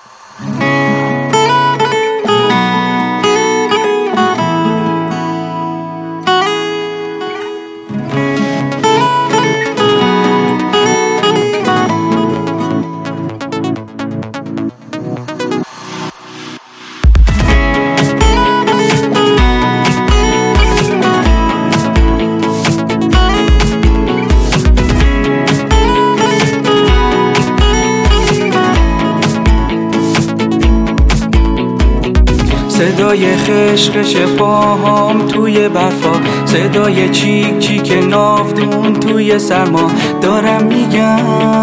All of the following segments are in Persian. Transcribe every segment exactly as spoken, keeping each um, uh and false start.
صدای خشخش پاهام توی برفا، صدای چیک چیک ناودون توی سرما. دارم میگم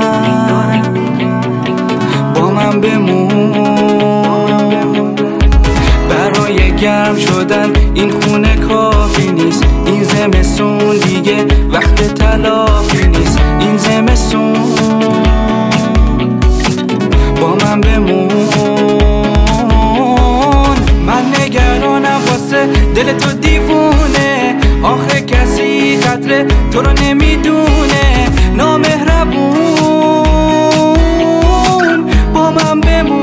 با من بمون، برای گرم شدن این خونه کافی نیست. این زمستون دیگه وقت تلافی نیست. این زمستون با من بمون. من نگرانم واسه دل تو دیوونه، آخه کسی قدر تو رو نمیدونه. نامهربون با من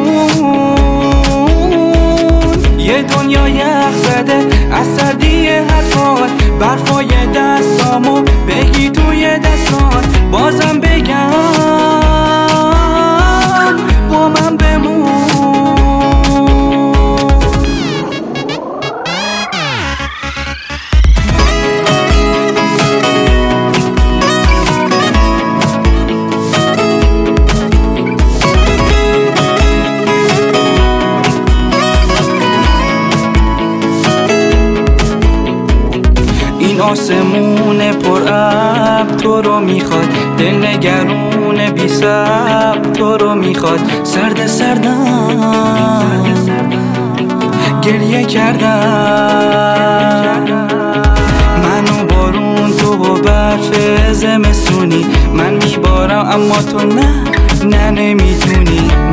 بمون. یه دنیا یخ زده از سردی حرفات، برفای دستامو بگی توی دستات. بازم بگم با من بمون. آسمون پر ابر تو رو میخواد، دل نگرون بی صبر تو رو میخواد. سرد سردم گریه کردم، منو بارون تو و برف زمستونی. من میبارم اما تو نه نه نمیتونی.